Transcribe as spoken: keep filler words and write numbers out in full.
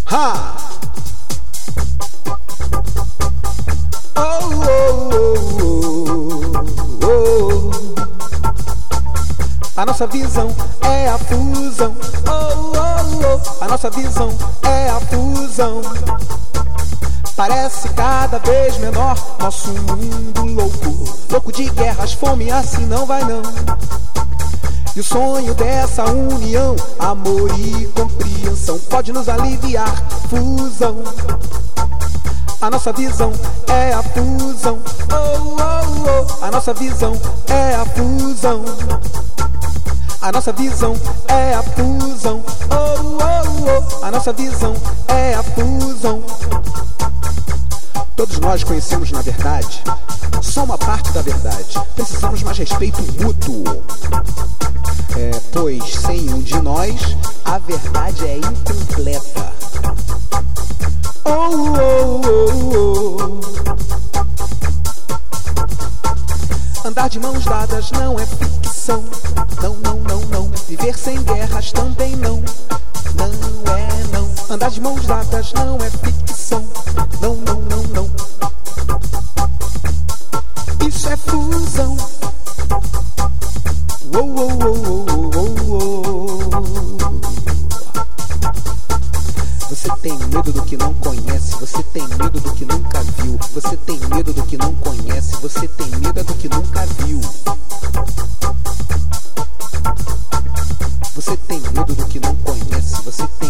Ha! Oh, oh, oh, oh, oh. A nossa visão é a fusão. Oh, oh, oh. A nossa visão é a fusão. Parece cada vez menor nosso mundo louco, louco de guerras, fome, assim não vai não. E o sonho dessa união, amor e compreensão, pode nos aliviar. Fusão. A nossa visão é a fusão. Oh, oh, oh. A nossa visão é a fusão. A nossa visão é a fusão. Oh, oh, oh. A nossa visão é a fusão. Todos nós conhecemos, na verdade, só uma parte da verdade. Precisamos mais respeito mútuo. É, pois sem um de nós, a verdade é incompleta. Oh, oh, oh, oh. Andar de mãos dadas não é ficção. Não, não, não, não. Viver sem guerras também não. Não é não. Andar de mãos dadas não é ficção. Não, não, não, não. Isso é fusão. Oh, oh, oh, oh, oh, oh. Você tem medo do que não conhece. Você tem medo do que nunca viu. Você tem medo do que não conhece. Você tem medo do que nunca viu. Você tem medo do que não conhece. Você tem